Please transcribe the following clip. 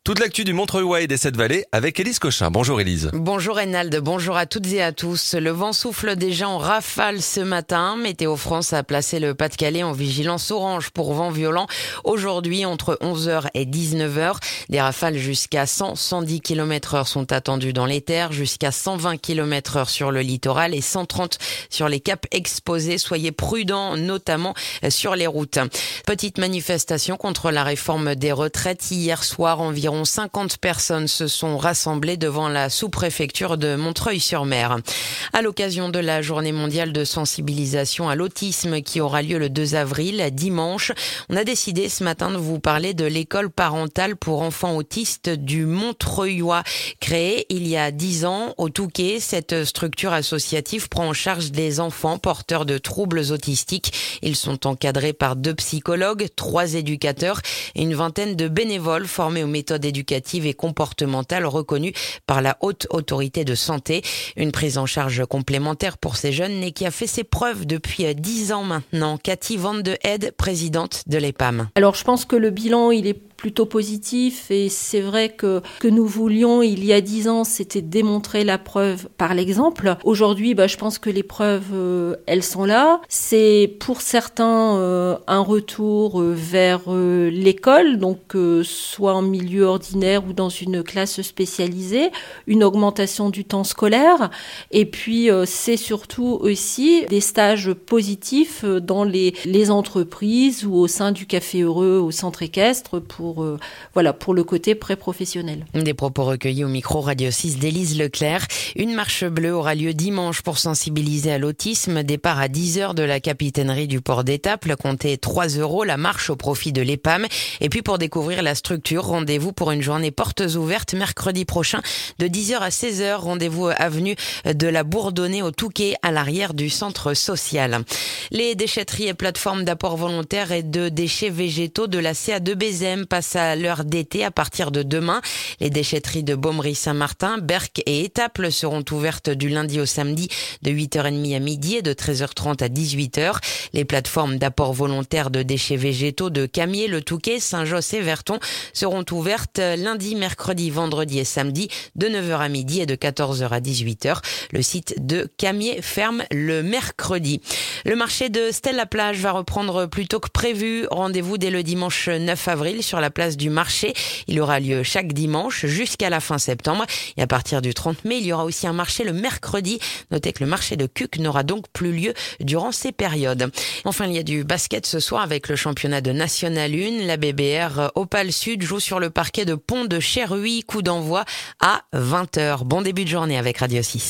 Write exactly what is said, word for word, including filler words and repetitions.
Toute l'actu du Montreuil et des Sept-Vallées avec Élise Cochin. Bonjour Élise. Bonjour Reynald, bonjour à toutes et à tous. Le vent souffle déjà en rafale ce matin. Météo France a placé le Pas-de-Calais en vigilance orange pour vent violent. Aujourd'hui, entre onze heures et dix-neuf heures, des rafales jusqu'à cent à cent dix kilomètres heure sont attendues dans les terres, jusqu'à cent vingt kilomètres heure sur le littoral et cent trente sur les caps exposés. Soyez prudents, notamment sur les routes. Petite manifestation contre la réforme des retraites. Hier soir, environ cinquante personnes se sont rassemblées devant la sous-préfecture de Montreuil-sur-Mer. À l'occasion de la journée mondiale de sensibilisation à l'autisme qui aura lieu le deux avril, dimanche, on a décidé ce matin de vous parler de l'école parentale pour enfants autistes du Montreuillois. Créée il y a dix ans au Touquet, cette structure associative prend en charge des enfants porteurs de troubles autistiques. Ils sont encadrés par deux psychologues, trois éducateurs et une vingtaine de bénévoles formés aux méthodes éducatives et comportementales reconnues par la Haute Autorité de Santé. Une prise en charge complémentaire pour ces jeunes et qui a fait ses preuves depuis dix ans maintenant. Cathy Van de Heide, présidente de l'E P A M. Alors je pense que le bilan, il est plutôt positif et c'est vrai que que nous voulions il y a dix ans, c'était démontrer la preuve par l'exemple. Aujourd'hui, bah, je pense que les preuves, euh, elles sont là. C'est pour certains euh, un retour euh, vers euh, l'école, donc euh, soit en milieu ordinaire ou dans une classe spécialisée, une augmentation du temps scolaire et puis euh, c'est surtout aussi des stages positifs dans les, les entreprises ou au sein du Café Heureux, au centre équestre pour Pour, euh, voilà, pour le côté pré-professionnel. Des propos recueillis au micro Radio six d'Élise Leclerc. Une marche bleue aura lieu dimanche pour sensibiliser à l'autisme. Départ à dix heures de la capitainerie du port d'Étaples. Comptez trois euros la marche au profit de l'E P A M. Et puis pour découvrir la structure, rendez-vous pour une journée portes ouvertes mercredi prochain de dix heures à seize heures. Rendez-vous avenue de la Bourdonnais au Touquet à l'arrière du centre social. Les déchetteries et plateformes d'apport volontaire et de déchets végétaux de la C A deux B Z M passent à l'heure d'été à partir de demain. Les déchetteries de Baumery-Saint-Martin, Berck et Étaples seront ouvertes du lundi au samedi de huit heures trente à midi et de treize heures trente à dix-huit heures. Les plateformes d'apport volontaire de déchets végétaux de Camiers, Le Touquet, Saint-Josse et Verton seront ouvertes lundi, mercredi, vendredi et samedi de neuf heures à midi et de quatorze heures à dix-huit heures. Le site de Camiers ferme le mercredi. Le marché de Stella-Plage va reprendre plus tôt que prévu. Rendez-vous dès le dimanche neuf avril sur la place du marché. Il aura lieu chaque dimanche jusqu'à la fin septembre. Et à partir du trente mai, il y aura aussi un marché le mercredi. Notez que le marché de Cuques n'aura donc plus lieu durant ces périodes. Enfin, il y a du basket ce soir avec le championnat de National un. La B B R Opale Sud joue sur le parquet de Pont de Cherruy. Coup d'envoi à vingt heures. Bon début de journée avec Radio six.